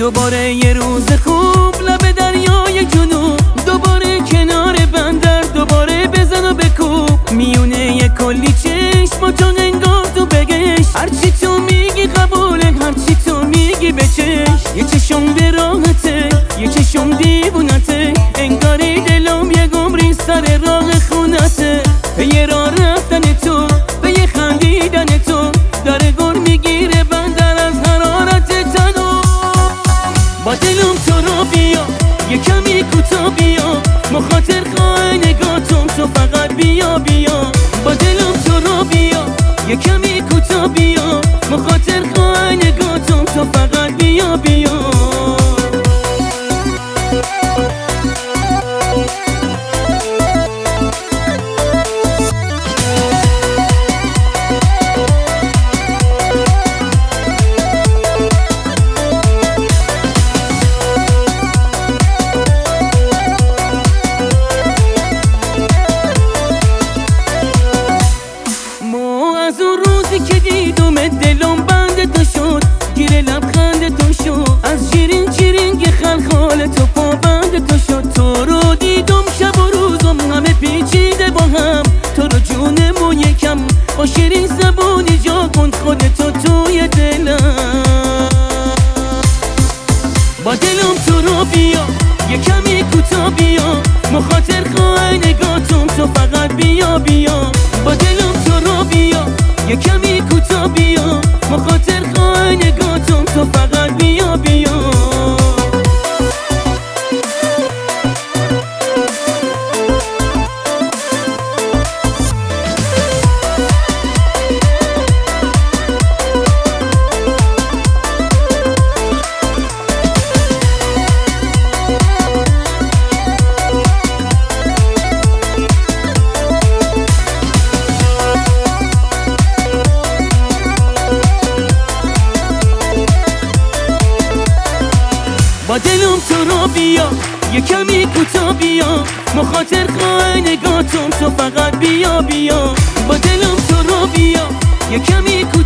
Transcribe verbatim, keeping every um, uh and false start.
دوباره یه روز خوب لب دریای جنوب، دوباره کنار بندر، دوباره بزن و بکوب میونه یه کلی چشم و تو انگار تو بگش هرچی تو میگی قبوله، هرچی تو میگی بچش. یه چشم به راحته، یه چشم دیوونته، انگاری دلم یه گمری سر راه خونته. به یه راه رفتن تو، به یه خندیدن تو، داره گر میگیره بندر از حرارت تنو. با دلم تو رو بیا، یه کمی کوتا بیا، مخاطر خواه نگاتم تو فقط بیا بیا. با دلم تو رو بیا، یه کمی کوتا بیا، مخاطر خواه نگاتم تو فقط بیا بیا. از اون روزی که دیدم دلم بند تو شد، گیر لبخند تو شد، از شیرین شیرین که خلخال تو پابند تو شد. تو رو دیدم شب و روزم همه پیچیده با هم، تو رو جونم و یکم با شیرین زبونی جا کن خودتو توی دلم. با دلم تو رو بیا، یه کمی کوتا بیا، مخاطر خواه نگاتم تو فقط بیا بیا. با دلم تو رو بیا، یه کمی کوتا بیا، مخاطر خواه نگاتم تو فقط بیا بیا. با دلم تو رو بیا، یه کمی کوتا بیا، مخاطر خواه نگاتم تو فقط بیا بیا. با دلم تو رو بیا، یه کمی